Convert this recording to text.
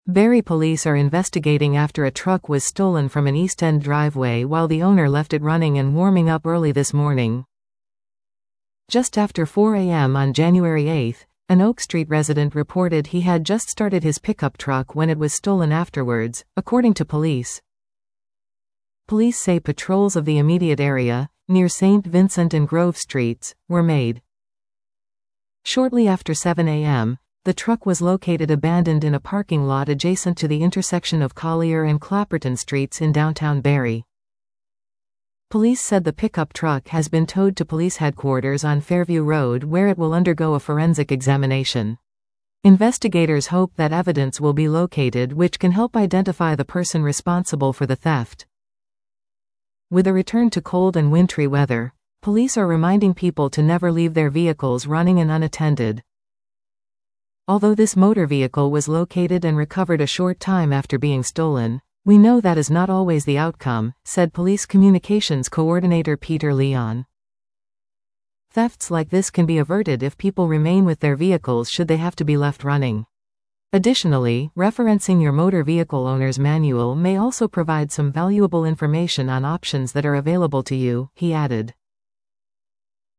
Barrie police are investigating after a truck was stolen from an East End driveway while the owner left it running and warming up early this morning. Just after 4 a.m. on January 8, an Oak Street resident reported he had just started his pickup truck when it was stolen afterwards, according to police. Police say patrols of the immediate area, near St. Vincent and Grove Streets, were made. Shortly after 7 a.m., the truck was located abandoned in a parking lot adjacent to the intersection of Collier and Clapperton Streets in downtown Barrie. Police said the pickup truck has been towed to police headquarters on Fairview Road where it will undergo a forensic examination. Investigators hope that evidence will be located which can help identify the person responsible for the theft. With a return to cold and wintry weather, police are reminding people to never leave their vehicles running and unattended. Although this motor vehicle was located and recovered a short time after being stolen, we know that is not always the outcome, said Police Communications Coordinator Peter Leon. Thefts like this can be averted if people remain with their vehicles should they have to be left running. Additionally, referencing your motor vehicle owner's manual may also provide some valuable information on options that are available to you, he added.